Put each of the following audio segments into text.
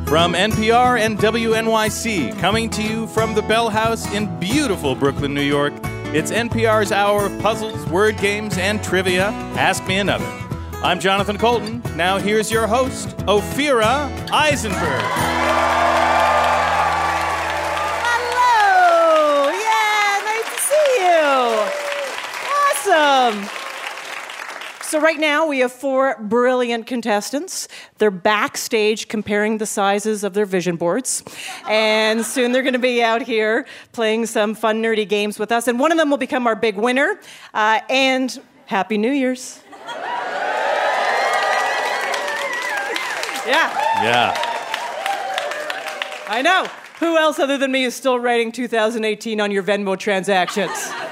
From NPR and WNYC, coming to you from the Bell House in beautiful Brooklyn, New York, it's NPR's hour of puzzles, word games, and trivia. Ask Me Another. I'm Jonathan Colton. Now here's your host, Ophira Eisenberg. Hello! Yeah, nice to see you. Awesome. So right now we have 4 brilliant contestants. They're backstage comparing the sizes of their vision boards. And soon they're going to be out here playing some fun, nerdy games with us. And one of them will become our big winner. And Happy New Year's. Yeah. I know. Who else other than me is still writing 2018 on your Venmo transactions?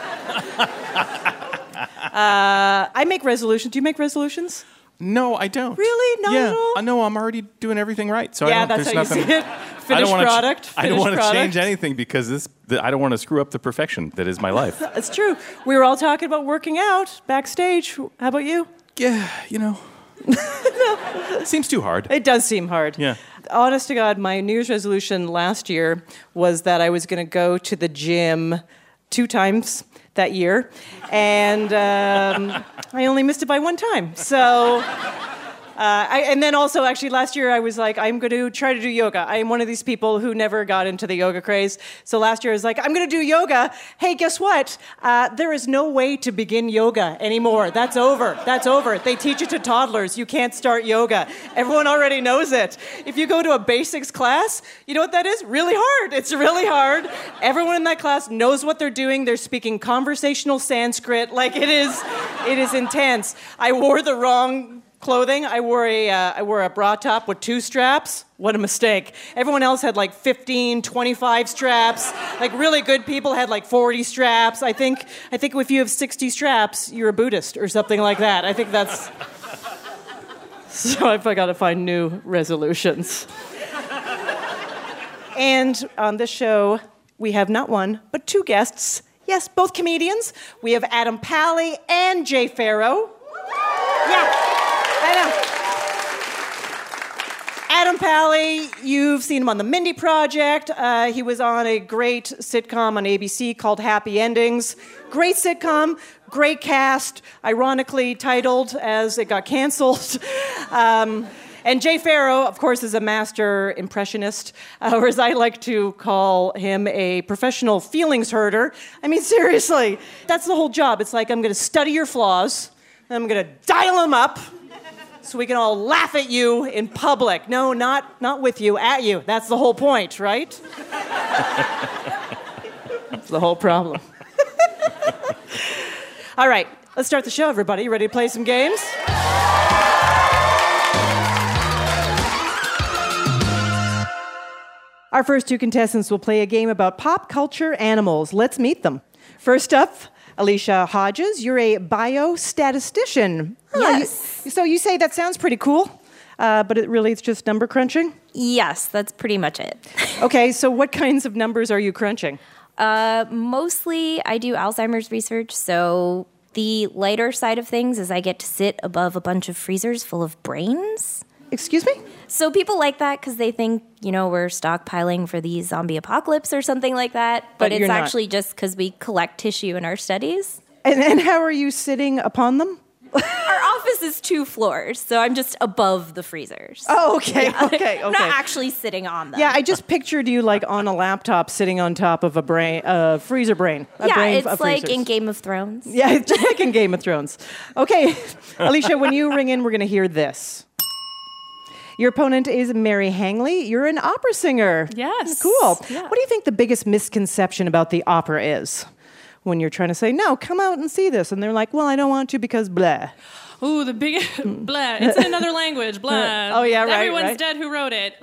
I make resolutions. Do you make resolutions? No, I don't. Really? Not at all? No, I'm already doing everything right. So yeah, I don't, that's there's how nothing, you see it. Finished product. I don't want to change anything because I don't want to screw up the perfection that is my life. That's true. We were all talking about working out backstage. How about you? Yeah, no. It seems too hard. It does seem hard. Yeah. Honest to God, my New Year's resolution last year was that I was going to go to the gym 2 times that year, and I only missed it by 1 time. So, and then also, actually, last year I was like, I'm going to try to do yoga. I am one of these people who never got into the yoga craze. So last year I was like, I'm going to do yoga. Hey, guess what? There is no way to begin yoga anymore. That's over. That's over. They teach it to toddlers. You can't start yoga. Everyone already knows it. If you go to a basics class, you know what that is? Really hard. It's really hard. Everyone in that class knows what they're doing. They're speaking conversational Sanskrit. Like, it is intense. I wore the wrong clothing. I wore a bra top with 2 straps. What a mistake. Everyone else had like 15, 25 straps. Like, really good people had like 40 straps. I think if you have 60 straps, you're a Buddhist or something like that. I think that's... So I've got to find new resolutions. And on this show, we have not 1, but 2 guests. Yes, both comedians. We have Adam Pally and Jay Pharoah. Yeah. I know. Adam Pally, you've seen him on The Mindy Project. He was on a great sitcom on ABC called Happy Endings. Great sitcom, great cast, ironically titled as it got canceled. And Jay Pharoah, of course, is a master impressionist, or as I like to call him, a professional feelings herder. I mean, seriously, that's the whole job. It's like, I'm going to study your flaws, and I'm going to dial them up, so we can all laugh at you in public. No, not with you, at you. That's the whole point, right? That's the whole problem. All right, let's start the show, everybody. You ready to play some games? Our first 2 contestants will play a game about pop culture animals. Let's meet them. First up, Alicia Hodges, you're a biostatistician. Yes. So you say that sounds pretty cool, but it's just number crunching? Yes, that's pretty much it. Okay, so what kinds of numbers are you crunching? Mostly I do Alzheimer's research, so the lighter side of things is I get to sit above a bunch of freezers full of brains. Excuse me? So people like that because they think, we're stockpiling for the zombie apocalypse or something like that. But it's actually just because we collect tissue in our studies. And how are you sitting upon them? Our office is 2 floors, so I'm just above the freezers. Oh, okay, yeah. okay. I'm not actually sitting on them. Yeah, I just pictured you like on a laptop sitting on top of a freezer brain. It's like in Game of Thrones. Yeah, it's just like in Game of Thrones. Okay, Alicia, when you ring in, we're going to hear this. Your opponent is Mary Hangley. You're an opera singer. Yes. Cool. Yeah. What do you think the biggest misconception about the opera is? When you're trying to say, no, come out and see this. And they're like, well, I don't want to because blah. Ooh, the big blah. It's in another language. Blah. Oh, yeah, right. Everyone's right. dead who wrote it.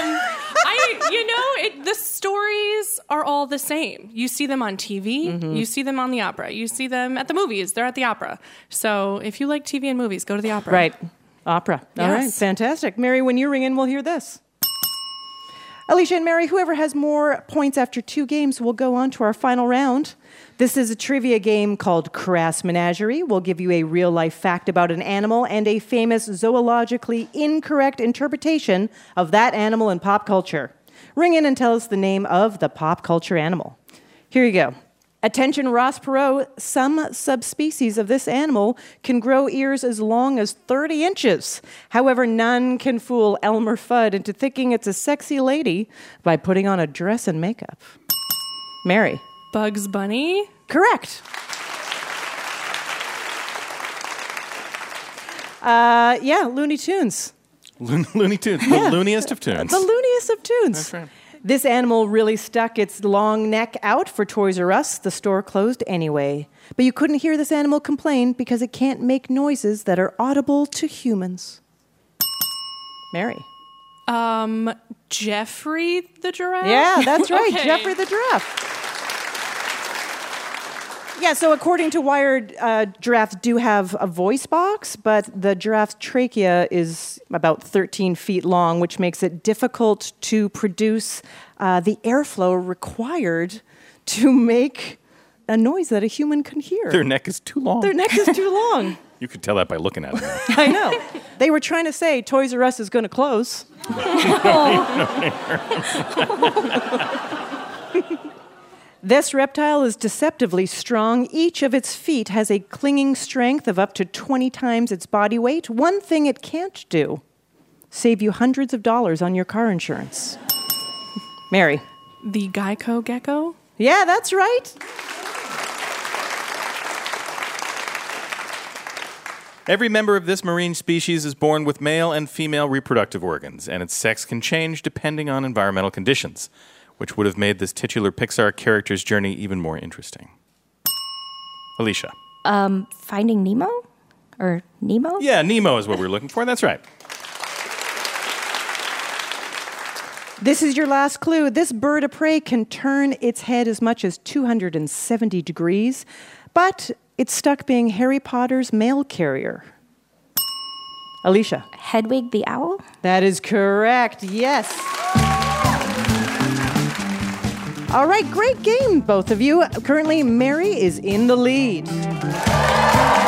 The stories are all the same. You see them on TV. Mm-hmm. You see them on the opera. You see them at the movies. They're at the opera. So if you like TV and movies, go to the opera. Right. Opera. Yes. All right. Fantastic. Mary, when you ring in, we'll hear this. Alicia and Mary, whoever has more points after 2 games will go on to our final round. This is a trivia game called Crass Menagerie. We'll give you a real-life fact about an animal and a famous zoologically incorrect interpretation of that animal in pop culture. Ring in and tell us the name of the pop culture animal. Here you go. Attention, Ross Perot. Some subspecies of this animal can grow ears as long as 30 inches. However, none can fool Elmer Fudd into thinking it's a sexy lady by putting on a dress and makeup. Mary. Bugs Bunny? Correct. Looney Tunes. Looney Tunes. The looniest of tunes. The looniest of tunes. That's right. This animal really stuck its long neck out for Toys R Us. The store closed anyway. But you couldn't hear this animal complain because it can't make noises that are audible to humans. Mary. Jeffrey the giraffe? Yeah, that's right. Okay. Jeffrey the giraffe. Yeah, so according to Wired, giraffes do have a voice box, but the giraffe's trachea is about 13 feet long, which makes it difficult to produce the airflow required to make a noise that a human can hear. Their neck is too long. Their neck is too long. You could tell that by looking at it. I know. They were trying to say Toys R Us is going to close. This reptile is deceptively strong. Each of its feet has a clinging strength of up to 20 times its body weight. One thing it can't do, save you hundreds of dollars on your car insurance. Mary. The Geico gecko? Yeah, that's right. Every member of this marine species is born with male and female reproductive organs, and its sex can change depending on environmental conditions, which would have made this titular Pixar character's journey even more interesting. Alicia. Finding Nemo? Or Nemo? Yeah, Nemo is what we're looking for. That's right. This is your last clue. This bird of prey can turn its head as much as 270 degrees, but it's stuck being Harry Potter's mail carrier. Alicia. Hedwig the owl? That is correct, yes. All right, great game, both of you. Currently, Mary is in the lead.